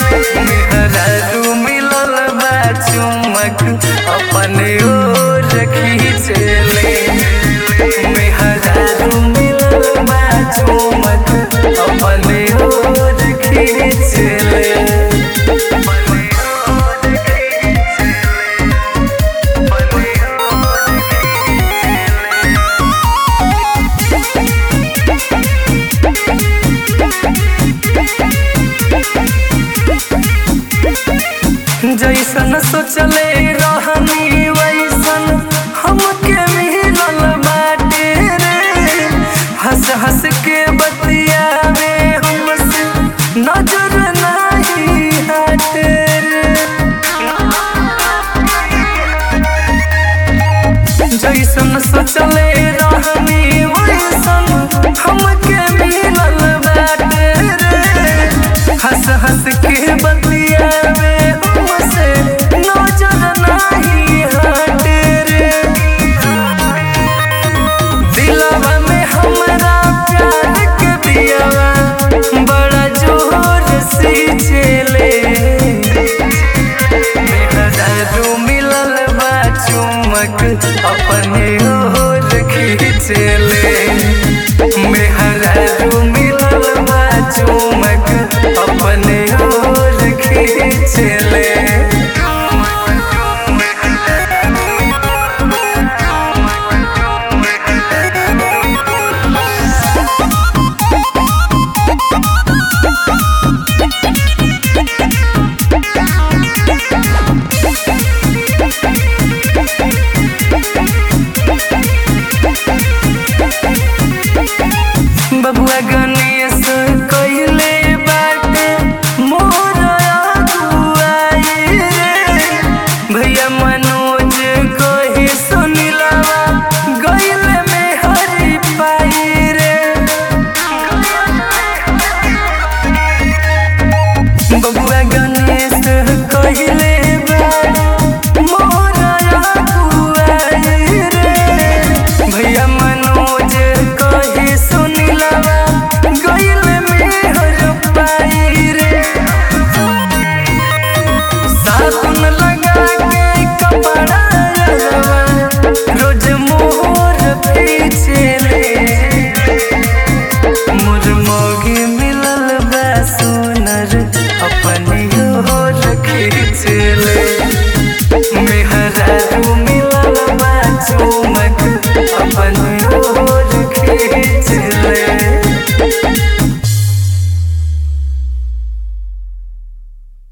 मेहरारू मिलल बा चुमक अपने ओर खींचले। मेहरारू मिलल बा चुमक अपने ओर खींचले। जैसन सोचले रहनी वैसन हमके मिलल बाटे रे। हंस हंस के बतियावे हमसे नजर नहीं हटे रे। जैसन सोचले रहनी वैसन हमके मिलल बाटे रे। हंस हंस के बतियावे अपने ओर खींचले। मेहरारू मिलल बा चुमक अपने ओर खींचले।